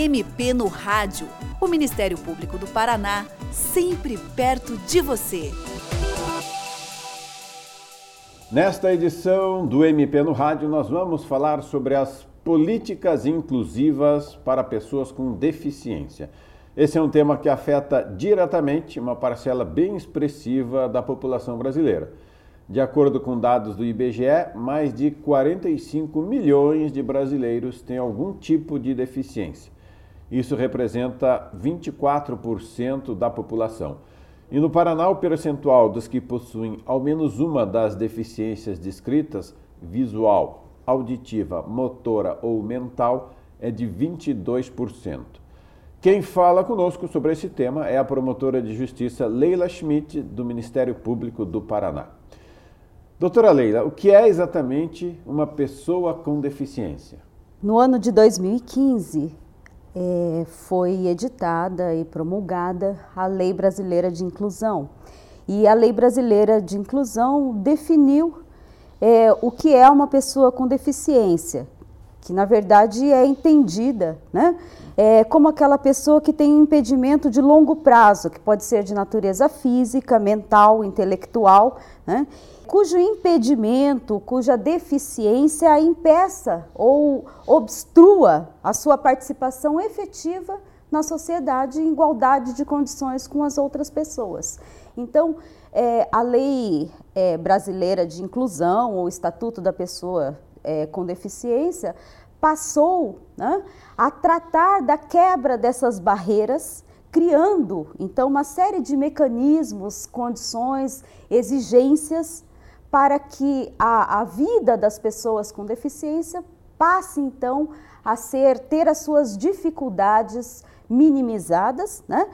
MP no Rádio. O Ministério Público do Paraná, sempre perto de você. Nesta edição do MP no Rádio, nós vamos falar sobre as políticas inclusivas para pessoas com deficiência. Esse é um tema que afeta diretamente uma parcela bem expressiva da população brasileira. De acordo com dados do IBGE, mais de 45 milhões de brasileiros têm algum tipo de deficiência. Isso representa 24% da população. E no Paraná, o percentual dos que possuem ao menos uma das deficiências descritas, visual, auditiva, motora ou mental, é de 22%. Quem fala conosco sobre esse tema é a promotora de justiça Leila Schmidt, do Ministério Público do Paraná. Doutora Leila, o que é exatamente uma pessoa com deficiência? No ano de 2015, foi editada e promulgada a Lei Brasileira de Inclusão. E a Lei Brasileira de Inclusão definiu o que é uma pessoa com deficiência, que na verdade é entendida, né, como aquela pessoa que tem um impedimento de longo prazo, que pode ser de natureza física, mental, intelectual, né, cujo impedimento, cuja deficiência impeça ou obstrua a sua participação efetiva na sociedade em igualdade de condições com as outras pessoas. Então, a Lei Brasileira de Inclusão, ou Estatuto da Pessoa com Deficiência, passou, né, a tratar da quebra dessas barreiras, criando, então, uma série de mecanismos, condições, exigências para que a vida das pessoas com deficiência passe, então, a ter as suas dificuldades minimizadas, né?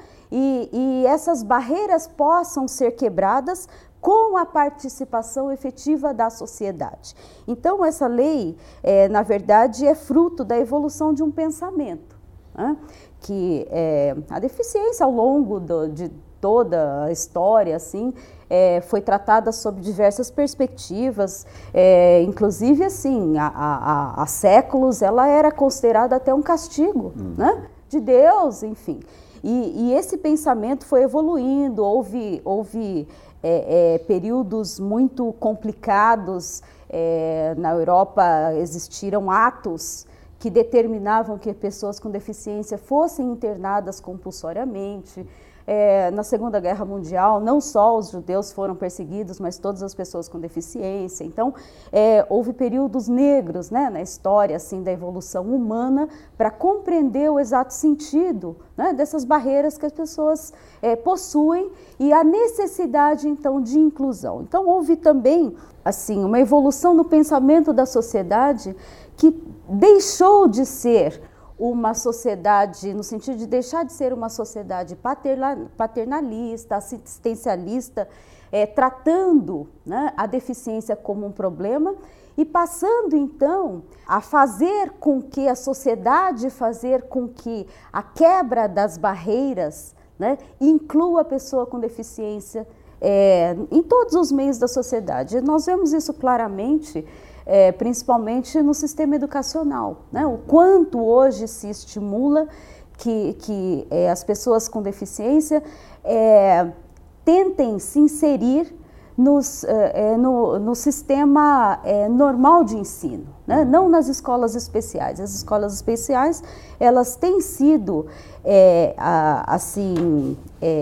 E essas barreiras possam ser quebradas com a participação efetiva da sociedade. Então, essa lei, na verdade, é fruto da evolução de um pensamento, né? Que a deficiência, ao longo de toda a história, assim, foi tratada sob diversas perspectivas, inclusive, assim, há séculos ela era considerada até um castigo, né, de Deus, enfim. E esse pensamento foi evoluindo, houve períodos muito complicados. Na Europa existiram atos que determinavam que pessoas com deficiência fossem internadas compulsoriamente. Na Segunda Guerra Mundial, não só os judeus foram perseguidos, mas todas as pessoas com deficiência. Então, houve períodos negros, né, na história, assim, da evolução humana, para compreender o exato sentido, né, dessas barreiras que as pessoas possuem e a necessidade, então, de inclusão. Então, houve também, assim, uma evolução no pensamento da sociedade que deixou de ser uma sociedade, no sentido de deixar de ser uma sociedade paternalista, assistencialista, tratando, né, a deficiência como um problema e passando, então, a fazer com que a sociedade, fazer com que a quebra das barreiras, né, inclua a pessoa com deficiência em todos os meios da sociedade. Nós vemos isso claramente, principalmente no sistema educacional, né? O quanto hoje se estimula que as pessoas com deficiência tentem se inserir no sistema normal de ensino, né? Não nas escolas especiais. As escolas especiais, elas têm sido, assim,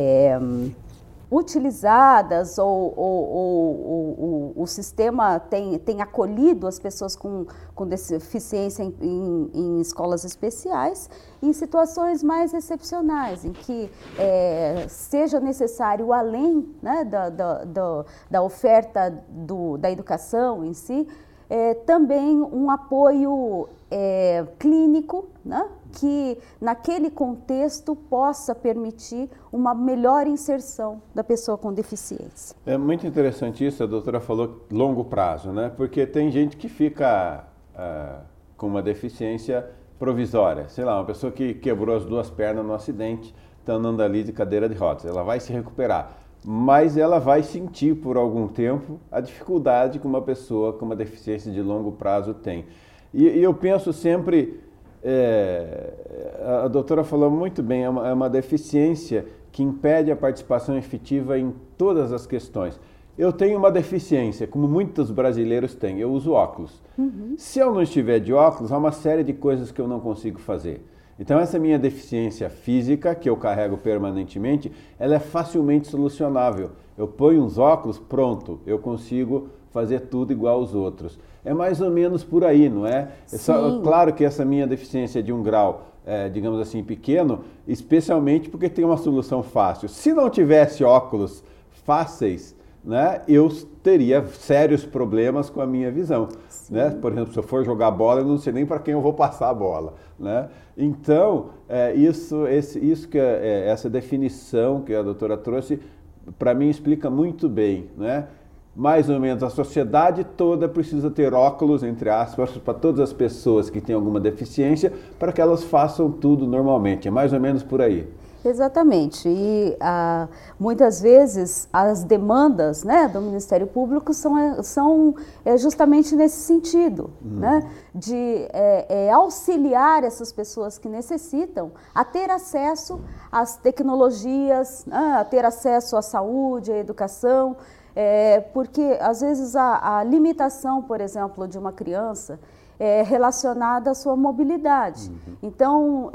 utilizadas, ou o sistema tem acolhido as pessoas com deficiência em escolas especiais, em situações mais excepcionais, em que seja necessário, além, né, da oferta da educação em si, também um apoio clínico, né, que naquele contexto possa permitir uma melhor inserção da pessoa com deficiência. É muito interessante isso, a doutora falou longo prazo, né? Porque tem gente que fica com uma deficiência provisória, sei lá, uma pessoa que quebrou as duas pernas no acidente, está andando ali de cadeira de rodas, ela vai se recuperar, mas ela vai sentir por algum tempo a dificuldade que uma pessoa com uma deficiência de longo prazo tem. E eu penso sempre A doutora falou muito bem, é uma deficiência que impede a participação efetiva em todas as questões. Eu tenho uma deficiência, como muitos brasileiros têm, eu uso óculos. Se eu não estiver de óculos, há uma série de coisas que eu não consigo fazer. Então essa minha deficiência física, que eu carrego permanentemente, ela é facilmente solucionável. Eu ponho uns óculos, pronto, eu consigo fazer tudo igual aos outros. É mais ou menos por aí, não é? Claro que essa minha deficiência é de um grau, digamos assim, pequeno, especialmente porque tem uma solução fácil. Se não tivesse óculos fáceis, né, eu teria sérios problemas com a minha visão. Né? Por exemplo, se eu for jogar bola, eu não sei nem para quem eu vou passar a bola. Né? Então, essa definição que a doutora trouxe, para mim explica muito bem. Né? Mais ou menos, a sociedade toda precisa ter óculos, entre aspas, para todas as pessoas que têm alguma deficiência, para que elas façam tudo normalmente. É mais ou menos por aí. Exatamente, e muitas vezes as demandas, né, do Ministério Público são justamente nesse sentido, né, de auxiliar essas pessoas que necessitam a ter acesso às tecnologias, a ter acesso à saúde, à educação, porque às vezes a limitação, por exemplo, de uma criança relacionada à sua mobilidade. Então,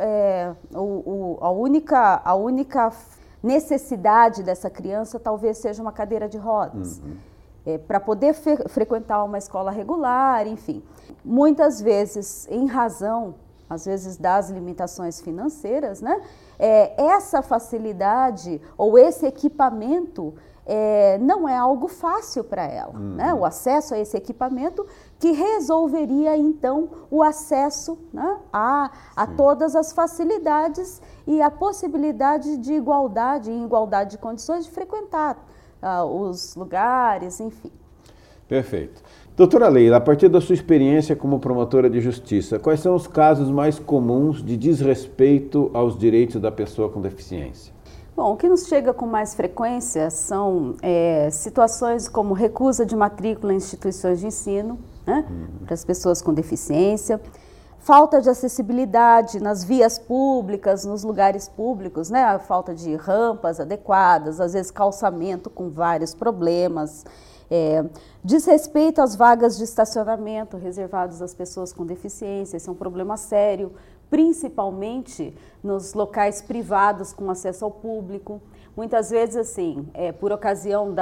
a única necessidade dessa criança talvez seja uma cadeira de rodas, para poder frequentar uma escola regular, enfim. Muitas vezes, em razão, às vezes, das limitações financeiras, né, essa facilidade ou esse equipamento não é algo fácil para ela, né? O acesso a esse equipamento que resolveria, então, o acesso, né, a todas as facilidades e a possibilidade de igualdade de condições de frequentar os lugares, enfim. Perfeito. Doutora Leila, a partir da sua experiência como promotora de justiça, quais são os casos mais comuns de desrespeito aos direitos da pessoa com deficiência? Bom, o que nos chega com mais frequência são situações como recusa de matrícula em instituições de ensino, né, para as pessoas com deficiência, falta de acessibilidade nas vias públicas, nos lugares públicos, né, a falta de rampas adequadas, às vezes calçamento com vários problemas, desrespeito às vagas de estacionamento reservadas às pessoas com deficiência, esse é um problema sério, principalmente nos locais privados com acesso ao público. Muitas vezes, assim, por ocasião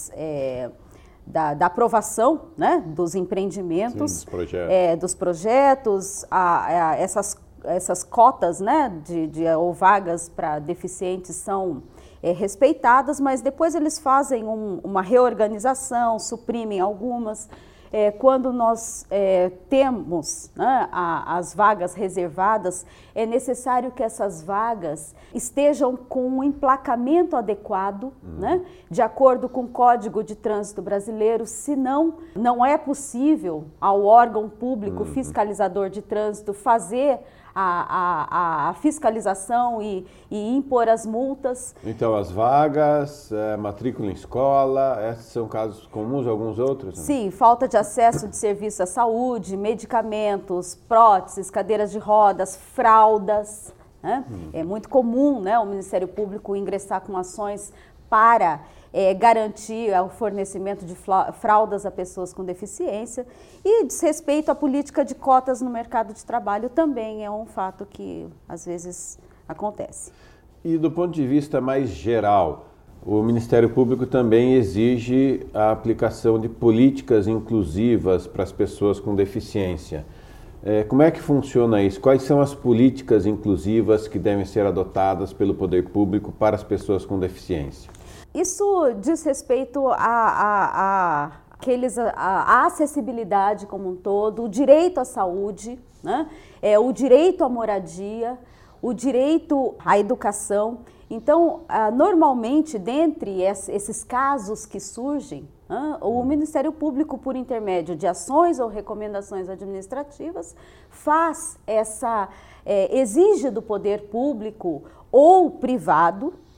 da aprovação, né, dos empreendimentos, sim, dos projetos, essas cotas, né, ou vagas para deficientes são respeitadas, mas depois eles fazem uma reorganização, suprimem algumas. Quando nós temos, né, as vagas reservadas, é necessário que essas vagas estejam com um emplacamento adequado, né, de acordo com o Código de Trânsito Brasileiro, senão não é possível ao órgão público fiscalizador de trânsito fazer a fiscalização e impor as multas. Então, as vagas, matrícula em escola, esses são casos comuns, alguns outros? Né? Sim, falta de acesso de serviço à saúde, medicamentos, próteses, cadeiras de rodas, fraldas. Né? É muito comum, né, o Ministério Público ingressar com ações para garantir o fornecimento de fraldas a pessoas com deficiência, e desrespeito à política de cotas no mercado de trabalho também é um fato que às vezes acontece. E do ponto de vista mais geral, o Ministério Público também exige a aplicação de políticas inclusivas para as pessoas com deficiência. Como é que funciona isso? Quais são as políticas inclusivas que devem ser adotadas pelo poder público para as pessoas com deficiência? Isso diz respeito à acessibilidade como um todo, o direito à saúde, né? O direito à moradia, o direito à educação. Então, normalmente, dentre esses casos que surgem, o Ministério Público, por intermédio de ações ou recomendações administrativas, exige do poder público ou privado,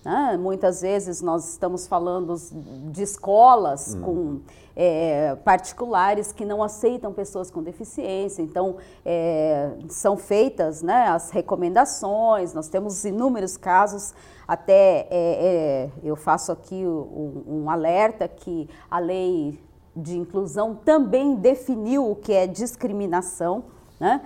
né? Muitas vezes nós estamos falando de escolas particulares que não aceitam pessoas com deficiência, então são feitas, né, as recomendações, nós temos inúmeros casos, até eu faço aqui um alerta que a lei de inclusão também definiu o que é discriminação, né?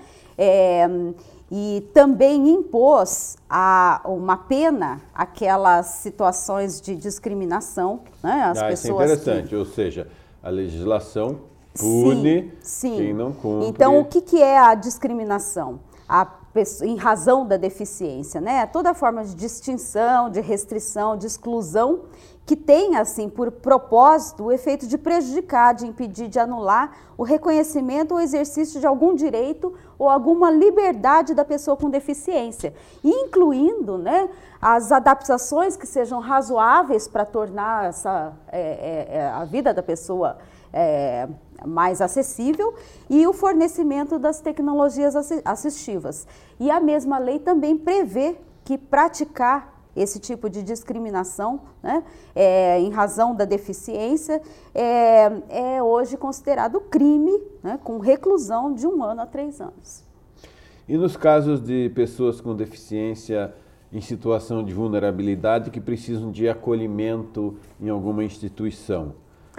E também impôs uma pena àquelas situações de discriminação, né? As pessoas isso é interessante, ou seja, a legislação pune quem não cumpre. Então, o que é a discriminação? Em razão da deficiência, né? Toda forma de distinção, de restrição, de exclusão que tem, assim, por propósito o efeito de prejudicar, de impedir, de anular o reconhecimento ou exercício de algum direito ou alguma liberdade da pessoa com deficiência, incluindo, né, as adaptações que sejam razoáveis para tornar a vida da pessoa mais acessível e o fornecimento das tecnologias assistivas. E a mesma lei também prevê que praticar esse tipo de discriminação, né, em razão da deficiência, é hoje considerado crime, né, com reclusão de 1 ano a 3 anos. E nos casos de pessoas com deficiência em situação de vulnerabilidade que precisam de acolhimento em alguma instituição?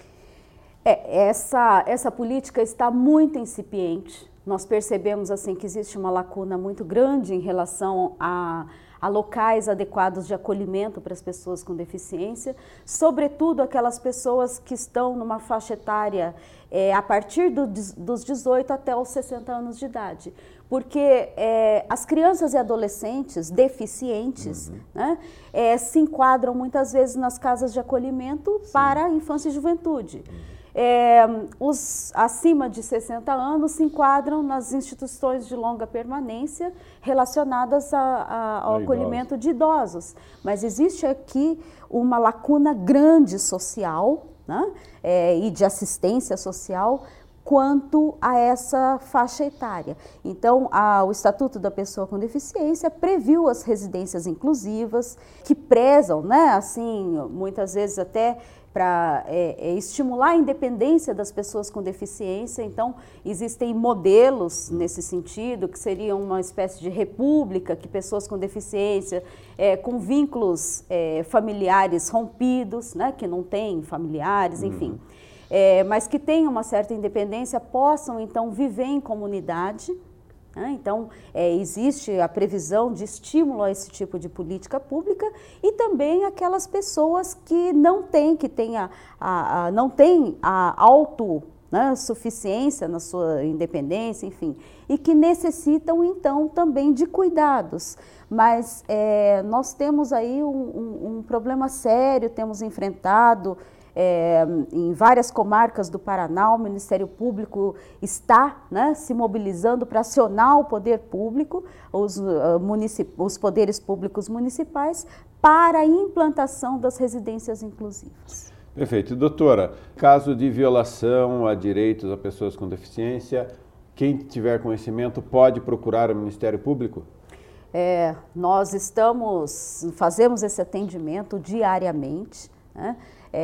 Essa política está muito incipiente. Nós percebemos assim que existe uma lacuna muito grande em relação a locais adequados de acolhimento para as pessoas com deficiência, sobretudo aquelas pessoas que estão numa faixa etária a partir dos 18 até os 60 anos de idade. Porque as crianças e adolescentes deficientes, né, se enquadram muitas vezes nas casas de acolhimento para a infância e juventude. Os acima de 60 anos se enquadram nas instituições de longa permanência relacionadas ao acolhimento de idosos. Mas existe aqui uma lacuna grande social, né, e de assistência social quanto a essa faixa etária. Então, o Estatuto da Pessoa com Deficiência previu as residências inclusivas, que prezam, né, assim, muitas vezes até para estimular a independência das pessoas com deficiência. Então, existem modelos nesse sentido, que seriam uma espécie de república, que pessoas com deficiência, com vínculos familiares rompidos, né, que não têm familiares, enfim, mas que tenham uma certa independência, possam, então, viver em comunidade. Então, existe a previsão de estímulo a esse tipo de política pública e também aquelas pessoas que não têm, não têm a autossuficiência na sua independência, enfim, e que necessitam, então, também de cuidados. Mas nós temos aí um problema sério, temos enfrentado em várias comarcas do Paraná. O Ministério Público está, né, se mobilizando para acionar o poder público, os poderes públicos municipais, para a implantação das residências inclusivas. Perfeito. Doutora, caso de violação a direitos a pessoas com deficiência, quem tiver conhecimento pode procurar o Ministério Público? Nós fazemos esse atendimento diariamente, né?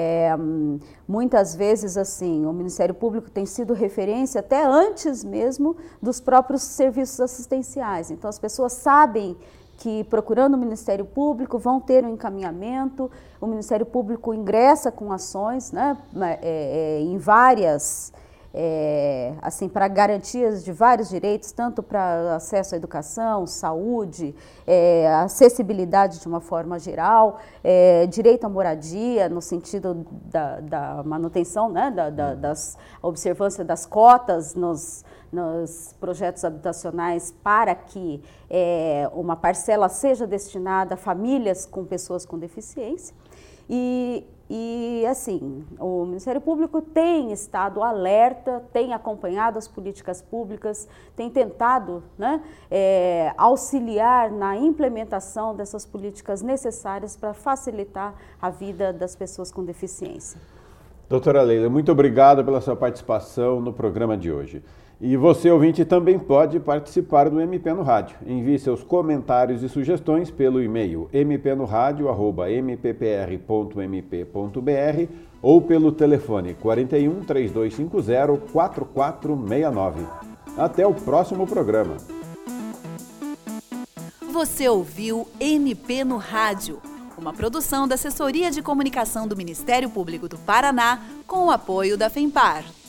Muitas vezes, assim, o Ministério Público tem sido referência até antes mesmo dos próprios serviços assistenciais. Então, as pessoas sabem que, procurando o Ministério Público, vão ter um encaminhamento. O Ministério Público ingressa com ações, né, em várias, assim, para garantias de vários direitos, tanto para acesso à educação, saúde, acessibilidade de uma forma geral, direito à moradia, no sentido da manutenção, né, da observância das cotas nos projetos habitacionais, para que uma parcela seja destinada a famílias com pessoas com deficiência. E assim, o Ministério Público tem estado alerta, tem acompanhado as políticas públicas, tem tentado, né, auxiliar na implementação dessas políticas necessárias para facilitar a vida das pessoas com deficiência. Doutora Leila, muito obrigado pela sua participação no programa de hoje. E você, ouvinte, também pode participar do MP no Rádio. Envie seus comentários e sugestões pelo e-mail mpnoradio@mppr.mp.br ou pelo telefone 41 3250 4469. Até o próximo programa. Você ouviu MP no Rádio, uma produção da Assessoria de Comunicação do Ministério Público do Paraná com o apoio da FEMPAR.